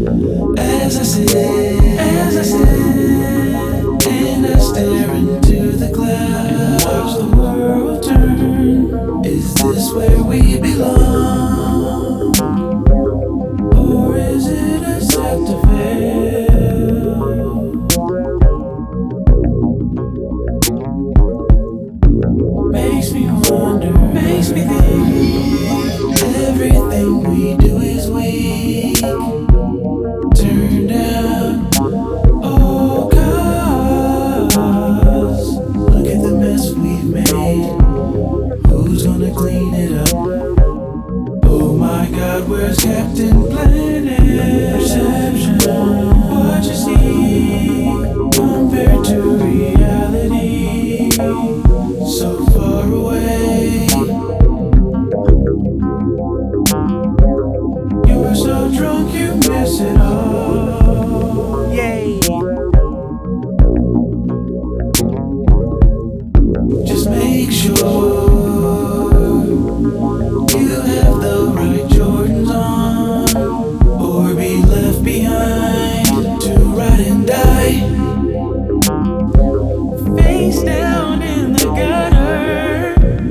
As I sit, and I stare into the clouds and watch the world turn. Is this where we belong? Or is it a set to fail? Makes me wonder, makes me think. Everything we do is weak. Turn down, oh, 'cause look at the mess we've made. Who's gonna clean it up? Oh my God, where's Captain Planet? Perception, what you see compared to reality, so far away. You are so drunk you miss it all. Yay! Just make sure you have the right Jordans on, or be left behind to ride and die. Face down in the gutter.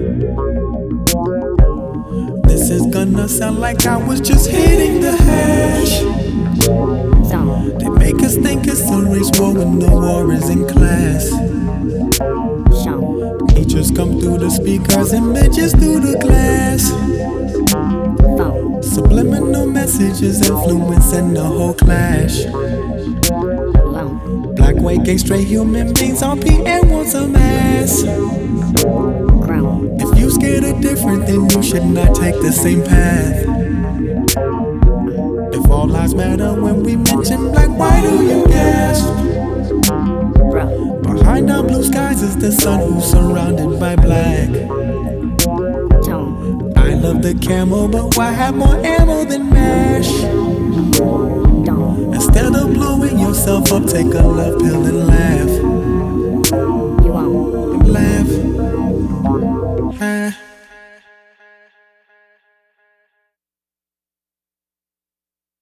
This is gonna sound like I was just hitting the hash. They make us think it's a race war when the war is in class. Teachers come through the speakers and bitches through the glass. Subliminal messages influencing the whole clash. Black, white, gay, straight human beings all and want some ass. If you scared of different, then you should not take the same path. If all lives matter when we mention black, why do you gasp? Behind our blue skies is the sun who's surrounded by black. I love the camel, but why have more ammo than MASH? Instead of blowing yourself up, take a love pill